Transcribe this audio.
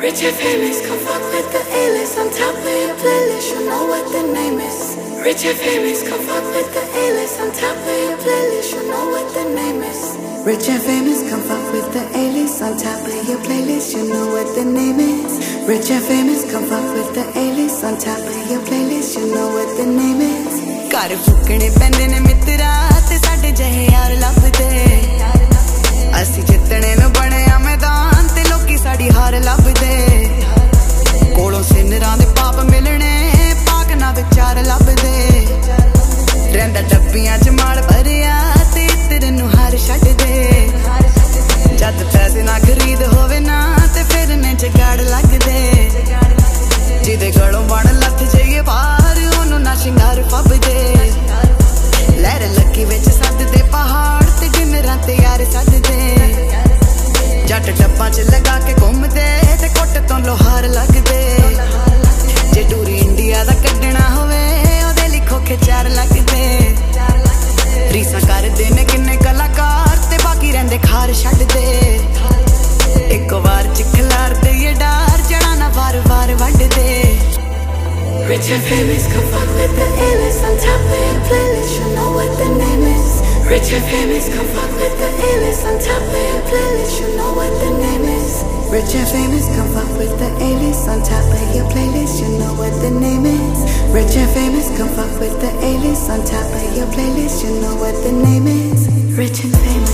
Rich and famous, come fuck with the A-list. On top of your playlist, you know what the name is. Rich and famous, come fuck with the A-list. On top of your playlist, you know what the name is. Rich and famous, come fuck with the A-list. On top of your playlist, you know what the name is. Rich and famous, come fuck with the A-list. On top of your playlist, you know what the name is. ਘਰ ਫੁੱਕਣੇ ਪੈਂਦੇ ਨੇ ਮਿੱਤਰਾ ਤੇ ਸਾਡੇ ਜਿਹੇ ਯਾਰ ਲੱਭਦੇ ਅਸੀਂ ਜਿੱਤਣੇ ਨੂੰ ਬਣਿਆ ਮੈਦਾਨ ਤੇ ਲੋਕੀ ਸਾਡੀ ਹਾਰ ਲੱਭਦੇ ਕੋਲੋਂ ਸਿਨਰਾਂ ਦੇ ਪਾਪ ਮਿਲਣੇ ਪਾਕ ਨਾ ਵਿਚਾਰ ਲੱਭਦੇ ਰਹਿੰਦਾ ਡੱਬੀਆਂ 'ਚ ਮਾਲ ਭਰਿਆ ਤੇ ਤੇਰੇ ਨੂੰ ਹਾਰ ਛੱਡਦੇ ਜਦ ਪੈਸੇ ਨਾ ਖਰੀਦ ਹੋਵੇ ਨਾ ਤੇ ਫਿਰ ਨੇ ਜਗਾੜ ਲੱਗਦੇ ਜਿਹਦੇ ਗਲੋਂ ਬਣ ਲੱਥ ਜਾਈਏ ਬਾਹਰ ਉਹਨੂੰ ਨਾ ਸ਼ਿੰਗਾਰ ਫੱਬਦੇ ਲਹਿਰ ਲੱਗੀ ਵਿੱਚ ਸੱਦਦੇ ਪਹਾੜ ਤੇ ਡਿਨਰਾਂ ਤੇ ਯਾਰ ਸੱਦਦੇ ਜੱਟ ਡੱਬਾਂ 'ਚ ਲਗਾ ਕੇ ਘੁੰਮਦੇ ਤੇ ਕੁੱਟ ਤੋਂ ਲੋਹਾਰ ਲੱਗਦੇ ਜੇ ਟੂਰੀ ਇੰਡੀਆ ਦਾ ਕੱਢਣਾ ਹੋਵੇ ਉਹਦੇ ਲਈ ਖੋਖੇ ਚਾਰ ਲੱਗਦੇ ਰੀਸਾਂ ਕਰਦੇ ਨੇ ਕਿੰਨੇ ਕਲਾਕਾਰ ਤੇ ਬਾਕੀ ਰਹਿੰਦੇ ਖਾਰ ਛੱਡਦੇ ਇੱਕ ਵਾਰ ਚ ਖਿਲਾਰਦੇ ਇਹ ਡਾਰ ਜਣਾ ਨਾ ਵਾਰ-ਵਾਰ ਵੱਢਦੇ Rich and famous, come fuck with the A-list. On top of your playlist, you know what the name is. Rich and famous, come fuck with the A-list. On top of your playlist, you know what the name is. Rich and famous, come fuck with the A-list. On top of your playlist, you know what the name is. Rich and famous, come fuck with the A-list. On top of your playlist, you know what the name is. Rich and famous.